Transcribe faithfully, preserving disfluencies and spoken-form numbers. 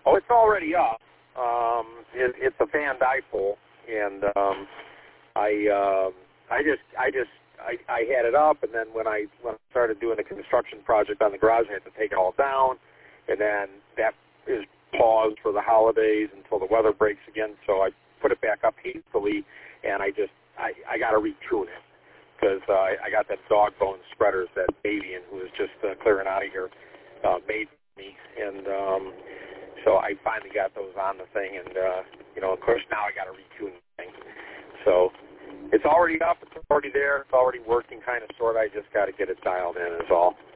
Oh, it's already up. Um, it, it's a fan dipole, and um, I uh, I just I just I, I had it up, and then when I when I started doing the construction project on the garage, I had to take it all down, and then that is paused for the holidays until the weather breaks again. So I put it back up hastily, and I just I, I got to retune it because uh, I, I got that dog bone spreaders that Avian, who was just uh, clearing out of here, uh, made for me, and um, so I finally got those on the thing, and uh, you know, of course now I got to retune the thing. So it's already up, it's already there, it's already working kind of sort of. I just got to get it dialed in is all.